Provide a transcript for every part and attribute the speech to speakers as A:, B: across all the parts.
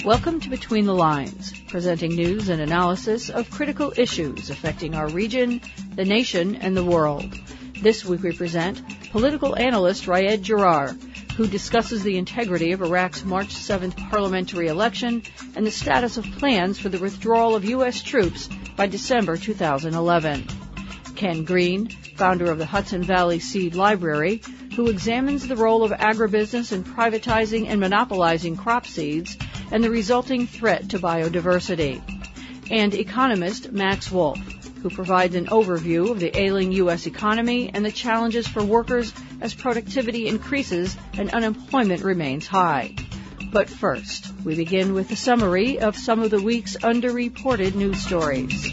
A: Welcome to Between the Lines, presenting news and analysis of critical issues affecting our region, the nation, and the world. This week we present political analyst Raed Jarrar, who discusses the integrity of Iraq's March 7th parliamentary election and the status of plans for the withdrawal of U.S. troops by December 2011. Ken Green, founder of the Hudson Valley Seed Library, who examines the role of agribusiness in privatizing and monopolizing crop seeds and the resulting threat to biodiversity. And economist Max Wolf, who provides an overview of the ailing U.S. economy and the challenges for workers as productivity increases and unemployment remains high. But first, we begin with a summary of some of the week's underreported news stories.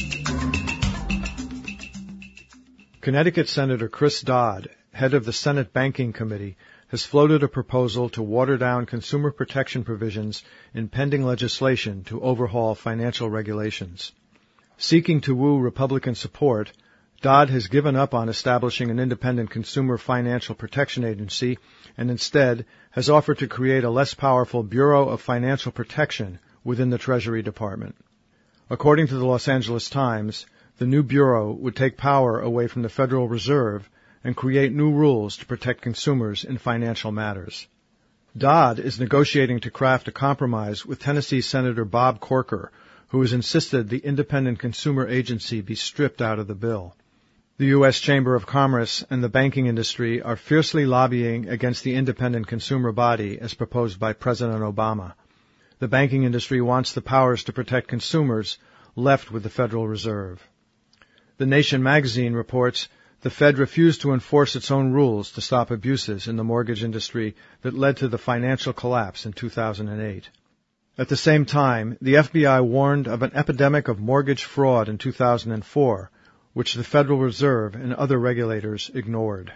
B: Connecticut Senator Chris Dodd, head of the Senate Banking Committee, has floated a proposal to water down consumer protection provisions in pending legislation to overhaul financial regulations. Seeking to woo Republican support, Dodd has given up on establishing an independent consumer financial protection agency and instead has offered to create a less powerful Bureau of Financial Protection within the Treasury Department. According to the Los Angeles Times, the new bureau would take power away from the Federal Reserve and create new rules to protect consumers in financial matters. Dodd is negotiating to craft a compromise with Tennessee Senator Bob Corker, who has insisted the independent consumer agency be stripped out of the bill. The U.S. Chamber of Commerce and the banking industry are fiercely lobbying against the independent consumer body as proposed by President Obama. The banking industry wants the powers to protect consumers left with the Federal Reserve. The Nation magazine reports the Fed refused to enforce its own rules to stop abuses in the mortgage industry that led to the financial collapse in 2008. At the same time, the FBI warned of an epidemic of mortgage fraud in 2004, which the Federal Reserve and other regulators ignored.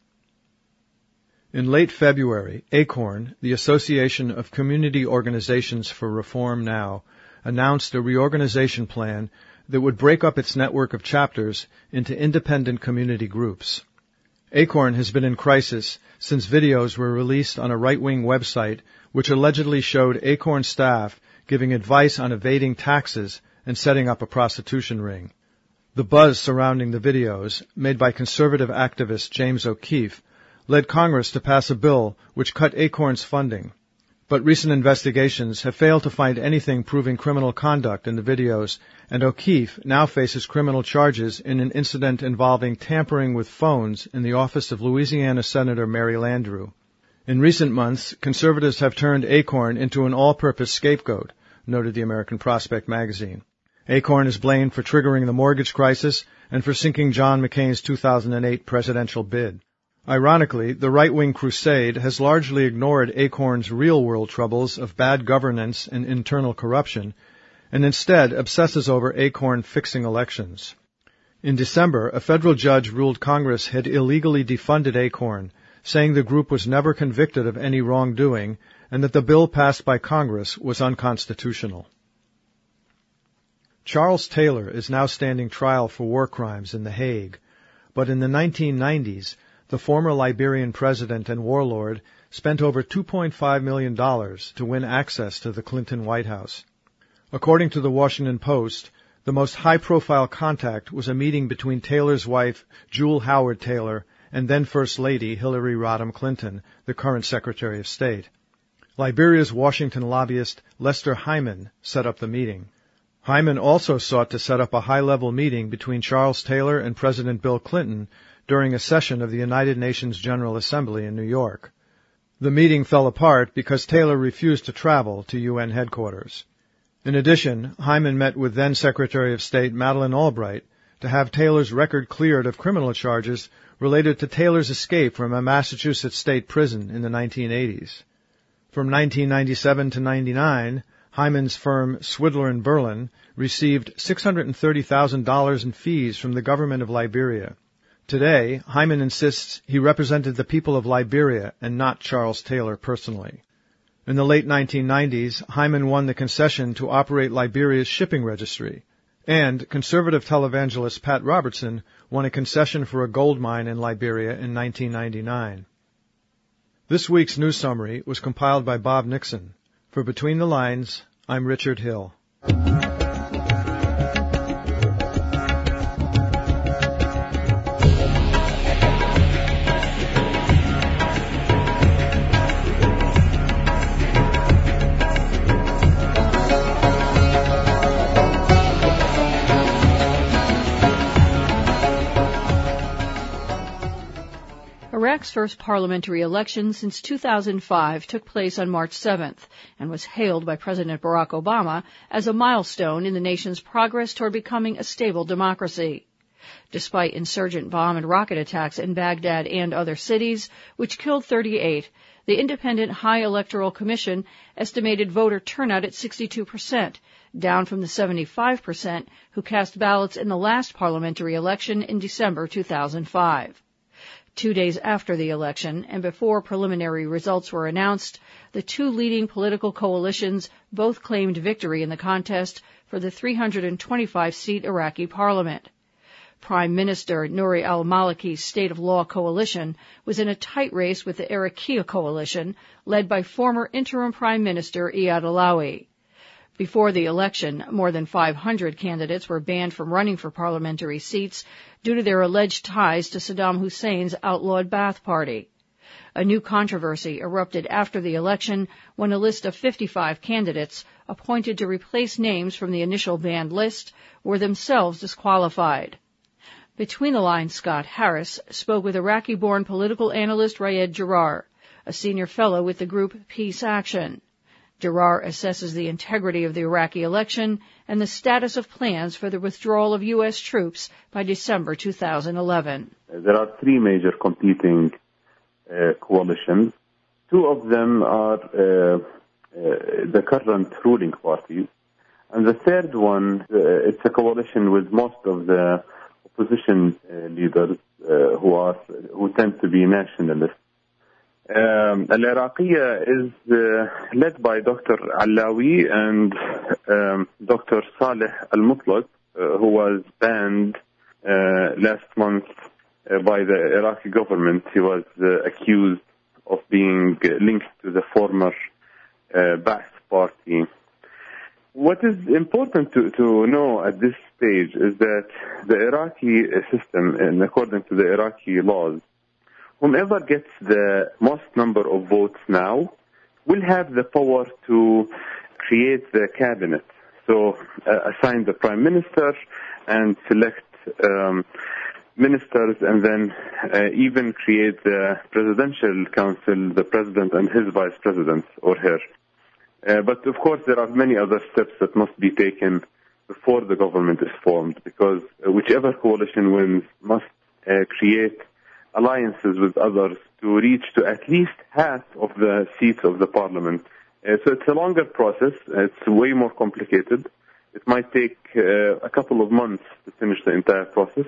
B: In late February, ACORN, the Association of Community Organizations for Reform Now, announced a reorganization plan that would break up its network of chapters into independent community groups. ACORN has been in crisis since videos were released on a right-wing website which allegedly showed ACORN staff giving advice on evading taxes and setting up a prostitution ring. The buzz surrounding the videos, made by conservative activist James O'Keefe, led Congress to pass a bill which cut ACORN's funding. But recent investigations have failed to find anything proving criminal conduct in the videos, and O'Keefe now faces criminal charges in an incident involving tampering with phones in the office of Louisiana Senator Mary Landrieu. In recent months, conservatives have turned ACORN into an all-purpose scapegoat, noted the American Prospect magazine. ACORN is blamed for triggering the mortgage crisis and for sinking John McCain's 2008 presidential bid. Ironically, the right-wing crusade has largely ignored ACORN's real-world troubles of bad governance and internal corruption, and instead obsesses over ACORN fixing elections. In December, a federal judge ruled Congress had illegally defunded ACORN, saying the group was never convicted of any wrongdoing and that the bill passed by Congress was unconstitutional. Charles Taylor is now standing trial for war crimes in The Hague, but in the 1990s, the former Liberian president and warlord spent over $2.5 million to win access to the Clinton White House. According to the Washington Post, the most high-profile contact was a meeting between Taylor's wife, Jewel Howard Taylor, and then First Lady Hillary Rodham Clinton, the current Secretary of State. Liberia's Washington lobbyist Lester Hyman set up the meeting. Hyman also sought to set up a high-level meeting between Charles Taylor and President Bill Clinton during a session of the United Nations General Assembly in New York. The meeting fell apart because Taylor refused to travel to UN headquarters. In addition, Hyman met with then Secretary of State Madeleine Albright to have Taylor's record cleared of criminal charges related to Taylor's escape from a Massachusetts state prison in the 1980s. From 1997 to 99, Hyman's firm Swidler & Berlin received $630,000 in fees from the government of Liberia. Today, Hyman insists he represented the people of Liberia and not Charles Taylor personally. In the late 1990s, Hyman won the concession to operate Liberia's shipping registry, and conservative televangelist Pat Robertson won a concession for a gold mine in Liberia in 1999. This week's news summary was compiled by Bob Nixon. For Between the Lines, I'm Richard Hill.
A: Iraq's first parliamentary election since 2005 took place on March 7th and was hailed by President Barack Obama as a milestone in the nation's progress toward becoming a stable democracy. Despite insurgent bomb and rocket attacks in Baghdad and other cities, which killed 38, the Independent High Electoral Commission estimated voter turnout at 62%, down from the 75% who cast ballots in the last parliamentary election in December 2005. 2 days after the election and before preliminary results were announced, the two leading political coalitions both claimed victory in the contest for the 325-seat Iraqi parliament. Prime Minister Nouri al-Maliki's State of Law coalition was in a tight race with the Iraqi coalition, led by former interim Prime Minister Iyad Allawi. Before the election, more than 500 candidates were banned from running for parliamentary seats due to their alleged ties to Saddam Hussein's outlawed Ba'ath Party. A new controversy erupted after the election when a list of 55 candidates appointed to replace names from the initial banned list were themselves disqualified. Between the Lines, Scott Harris spoke with Iraqi-born political analyst Raed Jarrar, a senior fellow with the group Peace Action. Jarrar assesses the integrity of the Iraqi election and the status of plans for the withdrawal of U.S. troops by December 2011.
C: There are three major competing coalitions. Two of them are the current ruling parties. And the third one, it's a coalition with most of the opposition leaders who tend to be nationalists. Al-Iraqiyya is led by Dr. Allawi and Dr. Saleh Al-Mutlaq, who was banned last month by the Iraqi government. He was accused of being linked to the former Ba'ath Party. What is important to know at this stage is that the Iraqi system, and according to the Iraqi laws, whomever gets the most number of votes now will have the power to create the cabinet. So assign the prime minister and select ministers, and then even create the presidential council, the president and his vice president or her. But of course there are many other steps that must be taken before the government is formed, because whichever coalition wins must create alliances with others to reach to at least half of the seats of the parliament. So it's a longer process. It's way more complicated. It might take a couple of months to finish the entire process.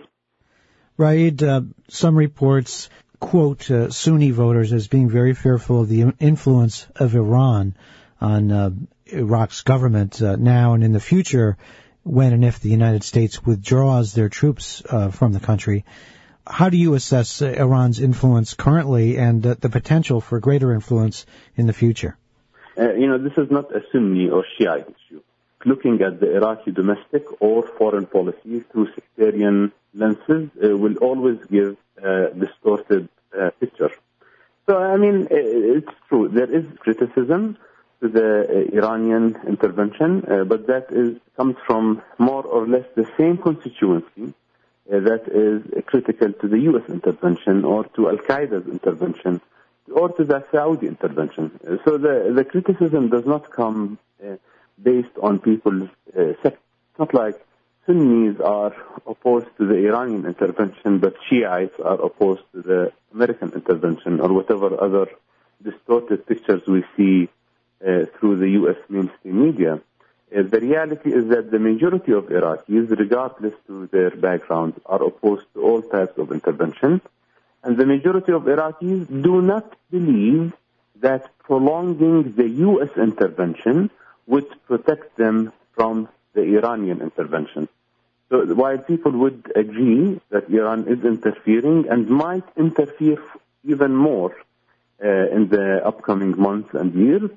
D: Raed, some reports quote Sunni voters as being very fearful of the influence of Iran on Iraq's government now and in the future, when and if the United States withdraws their troops from the country. How do you assess Iran's influence currently and the potential for greater influence in the future?
C: This is not a Sunni or Shiite issue. Looking at the Iraqi domestic or foreign policy through sectarian lenses will always give a distorted picture. So, it's true. There is criticism to the Iranian intervention, but that comes from more or less the same constituency that is critical to the U.S. intervention or to Al-Qaeda's intervention or to the Saudi intervention. So the criticism does not come based on people's sect. It's not like Sunnis are opposed to the Iranian intervention, but Shiites are opposed to the American intervention or whatever other distorted pictures we see through the U.S. mainstream media. The reality is that the majority of Iraqis, regardless to their background, are opposed to all types of intervention. And the majority of Iraqis do not believe that prolonging the U.S. intervention would protect them from the Iranian intervention. So while people would agree that Iran is interfering and might interfere even more in the upcoming months and years,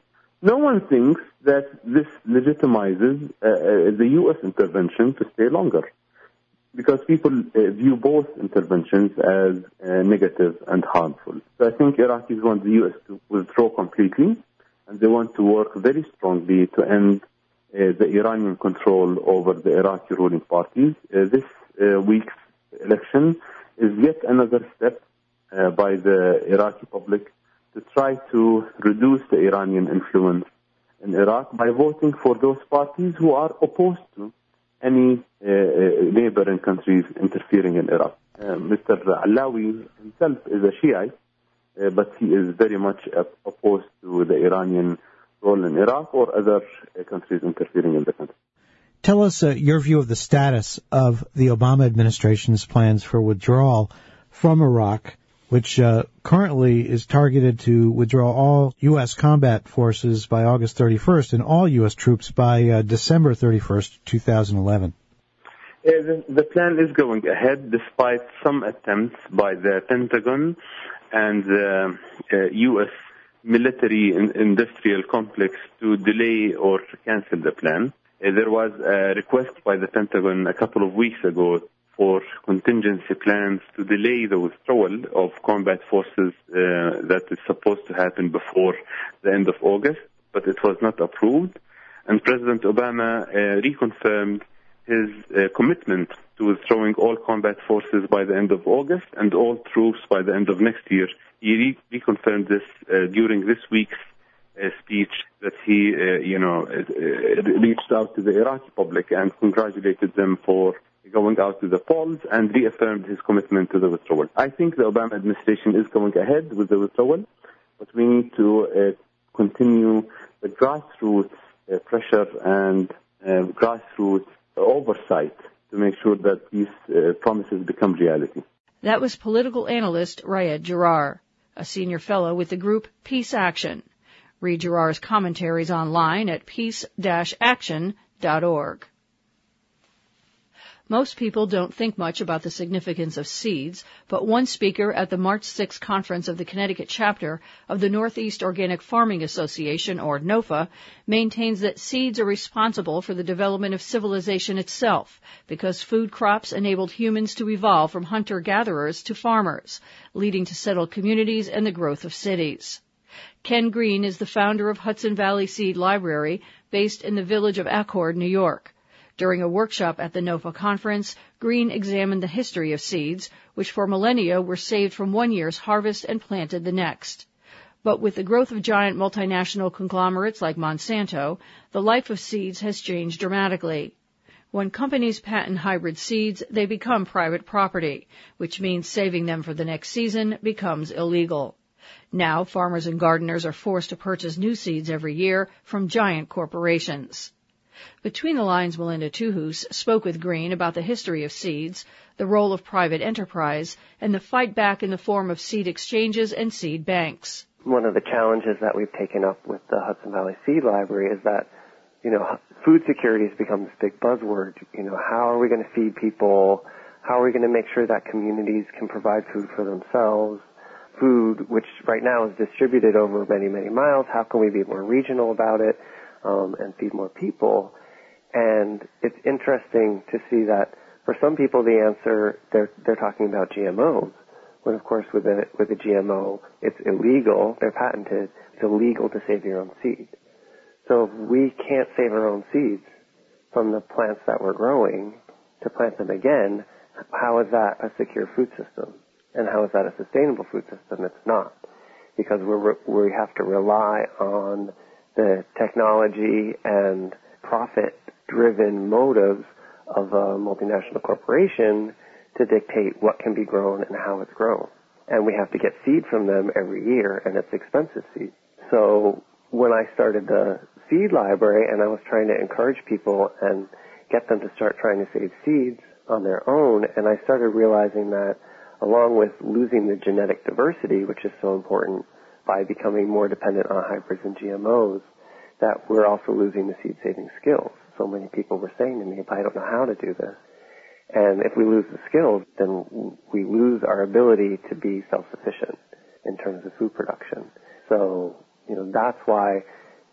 C: No one thinks that this legitimizes the U.S. intervention to stay longer, because people view both interventions as negative and harmful. So I think Iraqis want the U.S. to withdraw completely, and they want to work very strongly to end the Iranian control over the Iraqi ruling parties. This week's election is yet another step by the Iraqi public to try to reduce the Iranian influence in Iraq by voting for those parties who are opposed to any neighboring countries interfering in Iraq. Mr. Allawi himself is a Shiite, but he is very much opposed to the Iranian role in Iraq or other countries interfering in the country.
D: Tell us your view of the status of the Obama administration's plans for withdrawal from Iraq, which currently is targeted to withdraw all U.S. combat forces by August 31st and all U.S. troops by December 31st, 2011.
C: The plan is going ahead despite some attempts by the Pentagon and the U.S. military industrial complex to delay or cancel the plan. There was a request by the Pentagon a couple of weeks ago for contingency plans to delay the withdrawal of combat forces that is supposed to happen before the end of August, but it was not approved. And President Obama reconfirmed his commitment to withdrawing all combat forces by the end of August and all troops by the end of next year. He reconfirmed this during this week's speech that he, reached out to the Iraqi public and congratulated them for going out to the polls and reaffirmed his commitment to the withdrawal. I think the Obama administration is going ahead with the withdrawal, but we need to continue the grassroots pressure and grassroots oversight to make sure that these promises become reality.
A: That was political analyst Raed Jarrar, a senior fellow with the group Peace Action. Read Jarrar's commentaries online at peace-action.org. Most people don't think much about the significance of seeds, but one speaker at the March 6 conference of the Connecticut chapter of the Northeast Organic Farming Association, or NOFA, maintains that seeds are responsible for the development of civilization itself, because food crops enabled humans to evolve from hunter-gatherers to farmers, leading to settled communities and the growth of cities. Ken Green is the founder of Hudson Valley Seed Library, based in the village of Accord, New York. During a workshop at the NOFA conference, Green examined the history of seeds, which for millennia were saved from one year's harvest and planted the next. But with the growth of giant multinational conglomerates like Monsanto, the life of seeds has changed dramatically. When companies patent hybrid seeds, they become private property, which means saving them for the next season becomes illegal. Now, farmers and gardeners are forced to purchase new seeds every year from giant corporations. Between the Lines, Melinda Tuhus spoke with Green about the history of seeds, the role of private enterprise, and the fight back in the form of seed exchanges and seed banks.
E: One of the challenges that we've taken up with the Hudson Valley Seed Library is that, food security has become this big buzzword. How are we going to feed people? How are we going to make sure that communities can provide food for themselves? Food, which right now is distributed over many, many miles, how can we be more regional about it? And feed more people. And it's interesting to see that for some people the answer, they're talking about GMOs, when of course with a GMO it's illegal, they're patented, it's illegal to save your own seed. So if we can't save our own seeds from the plants that we're growing to plant them again, how is that a secure food system? And how is that a sustainable food system? It's not, because we have to rely on the technology and profit-driven motives of a multinational corporation to dictate what can be grown and how it's grown. And we have to get seed from them every year, and it's expensive seed. So when I started the seed library and I was trying to encourage people and get them to start trying to save seeds on their own, and I started realizing that along with losing the genetic diversity, which is so important, by becoming more dependent on hybrids and GMOs, that we're also losing the seed-saving skills. So many people were saying to me, if I don't know how to do this, and if we lose the skills, then we lose our ability to be self-sufficient in terms of food production. So, that's why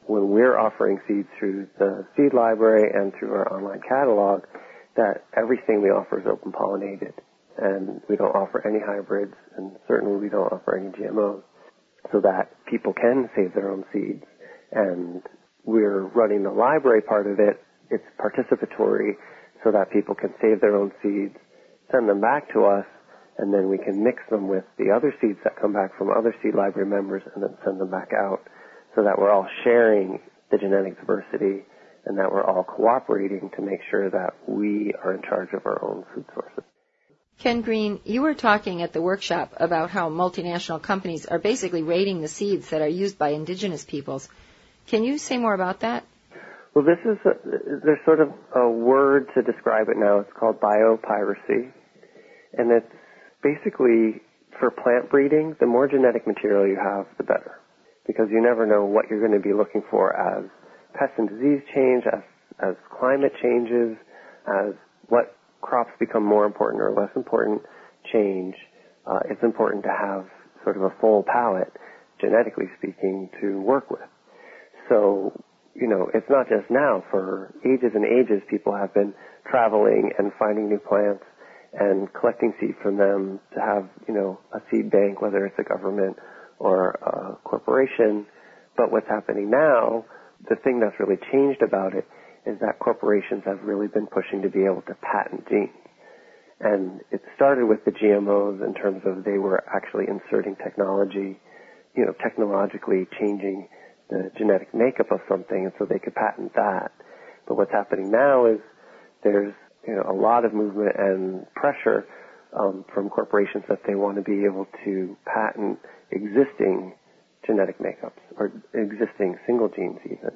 E: when we're offering seeds through the seed library and through our online catalog, that everything we offer is open pollinated, and we don't offer any hybrids, and certainly we don't offer any GMOs, so that people can save their own seeds. And we're running the library part of it. It's participatory, so that people can save their own seeds, send them back to us, and then we can mix them with the other seeds that come back from other seed library members and then send them back out, so that we're all sharing the genetic diversity and that we're all cooperating to make sure that we are in charge of our own food sources.
F: Ken Green, you were talking at the workshop about how multinational companies are basically raiding the seeds that are used by indigenous peoples. Can you say more about that?
E: Well, there's sort of a word to describe it now. It's called biopiracy. And it's basically, for plant breeding, the more genetic material you have, the better. Because you never know what you're going to be looking for as pest and disease change, as climate changes, as what crops become more important or less important change. It's important to have sort of a full palette, genetically speaking, to work with. So, it's not just now. For ages and ages, people have been traveling and finding new plants and collecting seed from them to have, a seed bank, whether it's a government or a corporation. But what's happening now, the thing that's really changed about it, is that corporations have really been pushing to be able to patent genes. And it started with the GMOs in terms of they were actually inserting technology, technologically changing the genetic makeup of something, and so they could patent that. But what's happening now is there's a lot of movement and pressure from corporations that they want to be able to patent existing genetic makeups or existing single genes even.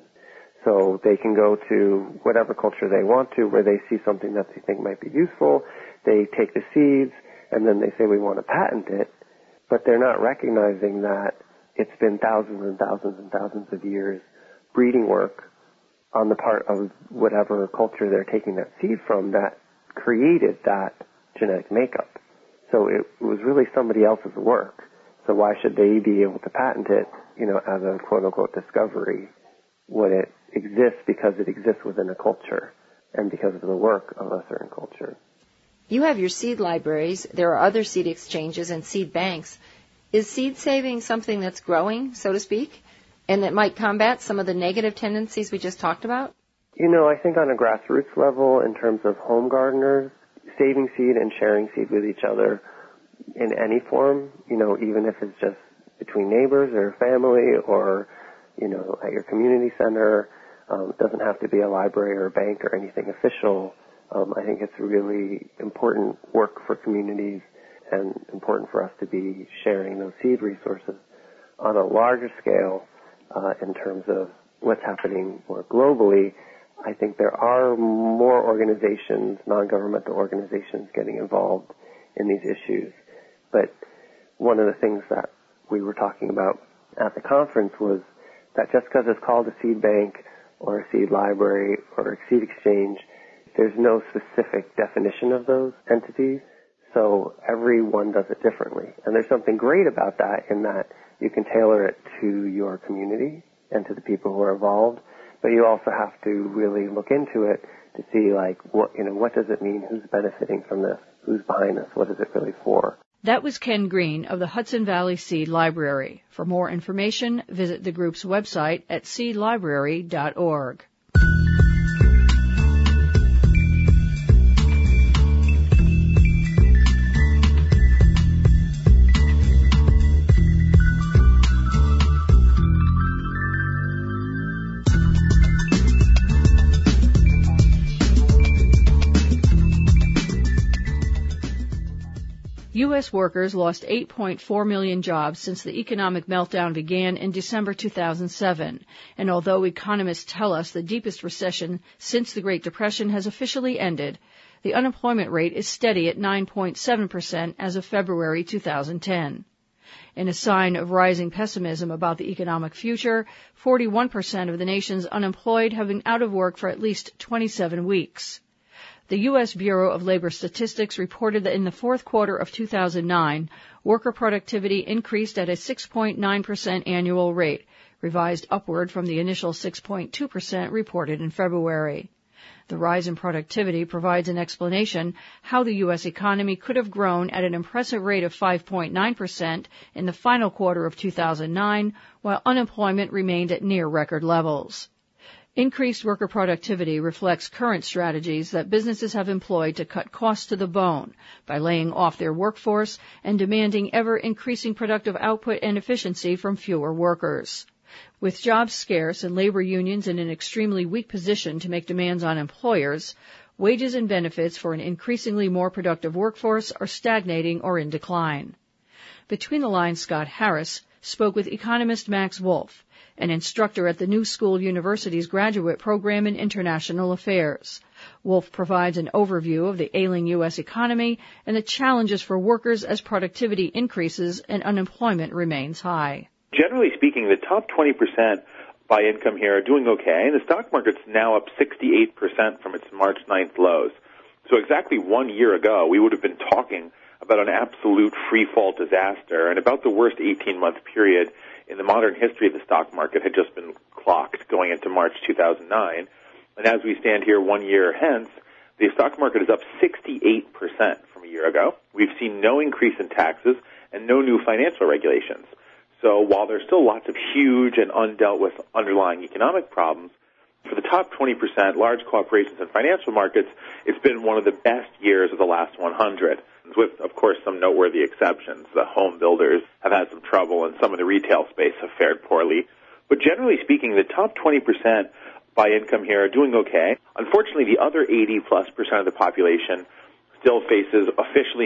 E: So they can go to whatever culture they want to where they see something that they think might be useful. They take the seeds and then they say, we want to patent it, but they're not recognizing that it's been thousands and thousands and thousands of years breeding work on the part of whatever culture they're taking that seed from that created that genetic makeup. So it was really somebody else's work. So why should they be able to patent it, as a quote-unquote discovery when it exists because it exists within a culture and because of the work of a certain culture?
F: You have your seed libraries. There are other seed exchanges and seed banks. Is seed saving something that's growing, so to speak, and that might combat some of the negative tendencies we just talked about?
E: I think on a grassroots level, in terms of home gardeners, saving seed and sharing seed with each other in any form, even if it's just between neighbors or family or, at your community center, it doesn't have to be a library or a bank or anything official. I think it's really important work for communities and important for us to be sharing those seed resources on a larger scale in terms of what's happening more globally. I think there are more organizations, non-governmental organizations, getting involved in these issues. But one of the things that we were talking about at the conference was that just because it's called a seed bank or a seed library or a seed exchange, there's no specific definition of those entities. So everyone does it differently. And there's something great about that in that you can tailor it to your community and to the people who are involved. But you also have to really look into it to see, what does it mean? Who's benefiting from this? Who's behind this? What is it really for?
A: That was Ken Green of the Hudson Valley Seed Library. For more information, visit the group's website at seedlibrary.org. U.S. workers lost 8.4 million jobs since the economic meltdown began in December 2007. And although economists tell us the deepest recession since the Great Depression has officially ended, the unemployment rate is steady at 9.7% as of February 2010. In a sign of rising pessimism about the economic future, 41% of the nation's unemployed have been out of work for at least 27 weeks. The U.S. Bureau of Labor Statistics reported that in the fourth quarter of 2009, worker productivity increased at a 6.9% annual rate, revised upward from the initial 6.2% reported in February. The rise in productivity provides an explanation how the U.S. economy could have grown at an impressive rate of 5.9% in the final quarter of 2009, while unemployment remained at near record levels. Increased worker productivity reflects current strategies that businesses have employed to cut costs to the bone by laying off their workforce and demanding ever-increasing productive output and efficiency from fewer workers. With jobs scarce and labor unions in an extremely weak position to make demands on employers, wages and benefits for an increasingly more productive workforce are stagnating or in decline. Between the lines, Scott Harris spoke with economist Max Wolf, an instructor at the New School University's graduate program in international affairs. Wolf provides an overview of the ailing U.S. economy and the challenges for workers as productivity increases and unemployment remains high.
G: Generally speaking, the top 20% by income here are doing okay, and the stock market's now up 68% from its March 9th lows. So exactly 1 year ago, we would have been talking about an absolute free-fall disaster, and about the worst 18-month period in the modern history of the stock market had just been clocked going into March 2009. And as we stand here 1 year hence, the stock market is up 68% from a year ago. We've seen no increase in taxes and no new financial regulations. So while there's still lots of huge and undealt with underlying economic problems, for the top 20%, large corporations and financial markets, it's been one of the best years of the last 100, with, of course, some noteworthy exceptions. The home builders have had some trouble, and some of the retail space have fared poorly. But generally speaking, the top 20% by income here are doing okay. Unfortunately, the other 80+% of the population still faces officially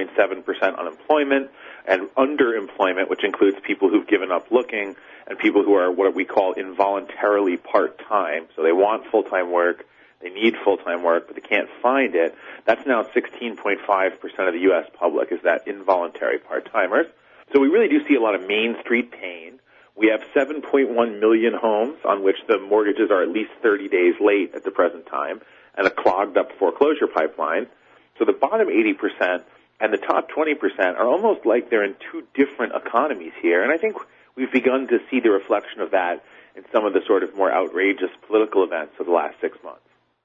G: 9.7% unemployment and underemployment, which includes people who've given up looking and people who are what we call involuntarily part-time. So they want full-time work, they need full-time work, but they can't find it. That's now 16.5% of the U.S. public is that involuntary part-timers. So we really do see a lot of Main Street pain. We have 7.1 million homes on which the mortgages are at least 30 days late at the present time and a clogged-up foreclosure pipeline. So the bottom 80% and the top 20% are almost like they're in two different economies here. And I think we've begun to see the reflection of that in some of the sort of more outrageous political events of the last 6 months.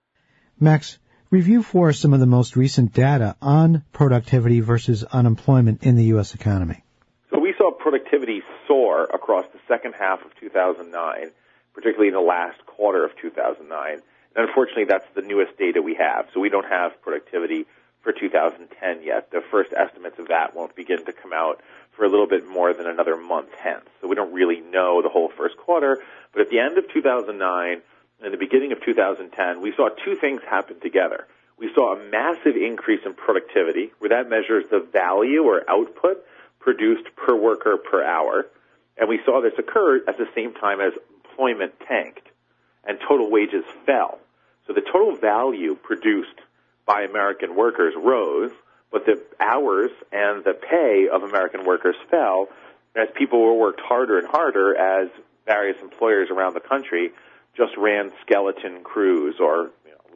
D: Max, review for us some of the most recent data on productivity versus unemployment in the U.S. economy.
G: So we saw productivity soar across the second half of 2009, particularly in the last quarter of 2009. And unfortunately, that's the newest data we have. So we don't have productivity for 2010 yet. The first estimates of that won't begin to come out for a little bit more than another month hence. So we don't really know the whole first quarter. But at the end of 2009 and the beginning of 2010, we saw two things happen together. We saw a massive increase in productivity, where that measures the value or output produced per worker per hour. And we saw this occur at the same time as employment tanked and total wages fell. So the total value produced by American workers rose, but the hours and the pay of American workers fell as people were worked harder and harder as various employers around the country just ran skeleton crews, or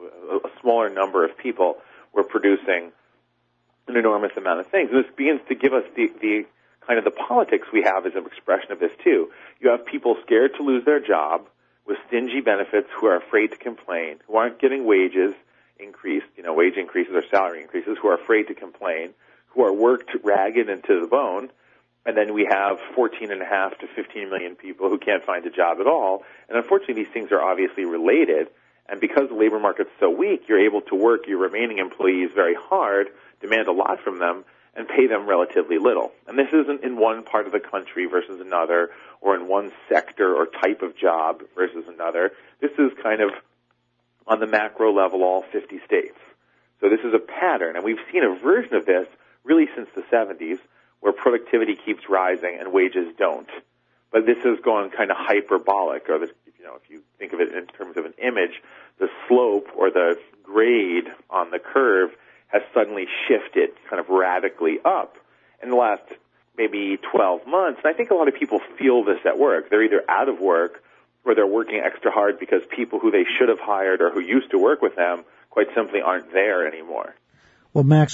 G: a smaller number of people were producing an enormous amount of things. And this begins to give us the kind of the politics we have as an expression of this too. You have people scared to lose their job with stingy benefits who are afraid to complain, who aren't getting wages increased, wage increases or salary increases, who are afraid to complain, who are worked ragged and to the bone. And then we have 14.5 to 15 million people who can't find a job at all. And unfortunately, these things are obviously related. And because the labor market's so weak, you're able to work your remaining employees very hard, demand a lot from them, and pay them relatively little. And this isn't in one part of the country versus another, or in one sector or type of job versus another. This is kind of on the macro level, all 50 states. So this is a pattern, and we've seen a version of this really since the 70s, where productivity keeps rising and wages don't. But this has gone kind of hyperbolic, or this, if you think of it in terms of an image, the slope or the grade on the curve has suddenly shifted kind of radically up in the last maybe 12 months. And I think a lot of people feel this at work. They're either out of work or they're working extra hard because people who they should have hired or who used to work with them quite simply aren't there anymore.
D: Well, Max,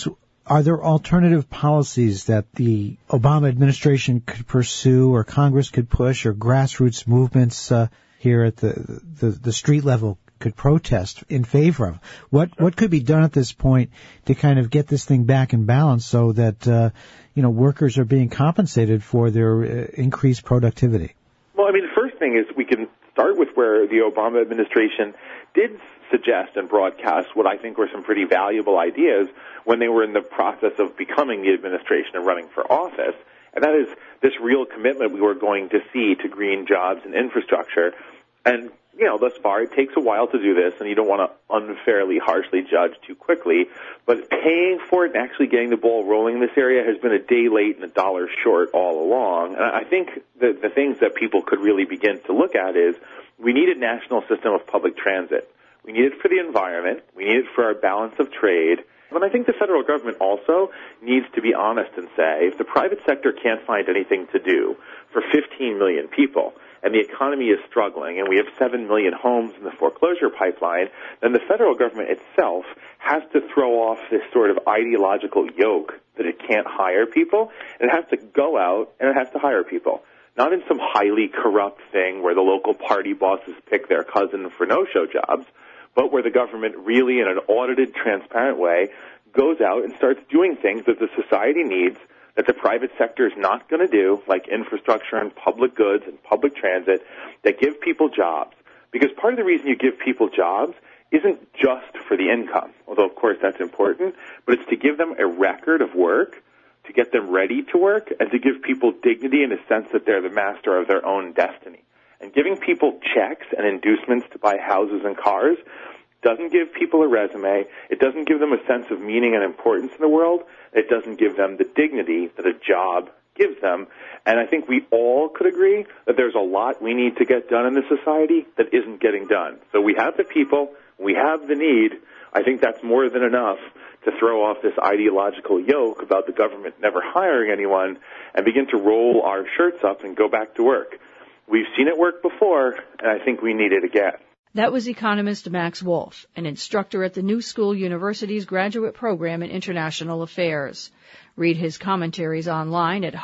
D: Are there alternative policies that the Obama administration could pursue or Congress could push or grassroots movements here at the street level could protest in favor of? What could be done at this point to kind of get this thing back in balance so that workers are being compensated for their increased productivity?
G: Well, I mean, the first thing is we can start with where the Obama administration did suggest and broadcast what I think were some pretty valuable ideas when they were in the process of becoming the administration and running for office. And that is this real commitment we were going to see to green jobs and infrastructure. And, thus far it takes a while to do this, and you don't want to unfairly, harshly judge too quickly. But paying for it and actually getting the ball rolling in this area has been a day late and a dollar short all along. And I think the things that people could really begin to look at is we need a national system of public transit. We need it for the environment. We need it for our balance of trade. And I think the federal government also needs to be honest and say, if the private sector can't find anything to do for 15 million people, and the economy is struggling, and we have 7 million homes in the foreclosure pipeline, then the federal government itself has to throw off this sort of ideological yoke that it can't hire people, and it has to go out and it has to hire people. Not in some highly corrupt thing where the local party bosses pick their cousin for no-show jobs, but where the government really, in an audited, transparent way, goes out and starts doing things that the society needs that the private sector is not going to do, like infrastructure and public goods and public transit, that give people jobs. Because part of the reason you give people jobs isn't just for the income, although, of course, that's important, but it's to give them a record of work, to get them ready to work, and to give people dignity in a sense that they're the master of their own destiny. And giving people checks and inducements to buy houses and cars doesn't give people a resume. It doesn't give them a sense of meaning and importance in the world. It doesn't give them the dignity that a job gives them. And I think we all could agree that there's a lot we need to get done in this society that isn't getting done. So we have the people, we have the need. I think that's more than enough to throw off this ideological yoke about the government never hiring anyone and begin to roll our shirts up and go back to work. We've seen it work before, and I think we need it again.
A: That was economist Max Wolf, an instructor at the New School University's graduate program in international affairs. Read his commentaries online at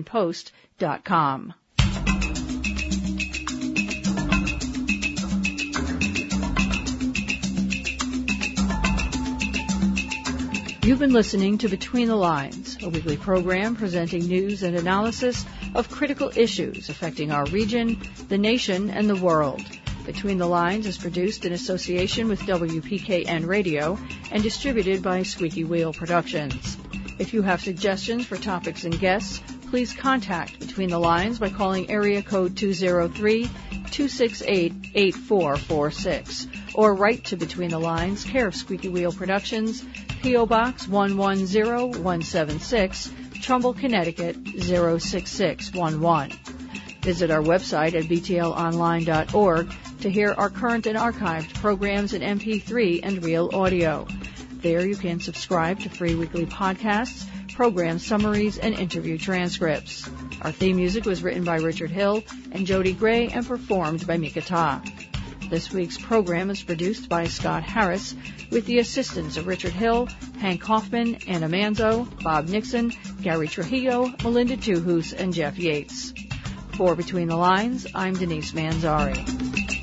A: HuffingtonPost.com. You've been listening to Between the Lines, a weekly program presenting news and analysis of critical issues affecting our region, the nation, and the world. Between the Lines is produced in association with WPKN Radio and distributed by Squeaky Wheel Productions. If you have suggestions for topics and guests, please contact Between the Lines by calling area code 203-268-8446 or write to Between the Lines, care of Squeaky Wheel Productions, P.O. Box 110176, Trumbull, Connecticut 06611. Visit our website at btlonline.org to hear our current and archived programs in MP3 and real audio. There you can subscribe to free weekly podcasts, program summaries, and interview transcripts. Our theme music was written by Richard Hill and Jody Gray and performed by Mika Ta. This week's program is produced by Scott Harris with the assistance of Richard Hill, Hank Hoffman, Anna Manzo, Bob Nixon, Gary Trujillo, Melinda Tuhus, and Jeff Yates. For Between the Lines, I'm Denise Manzari.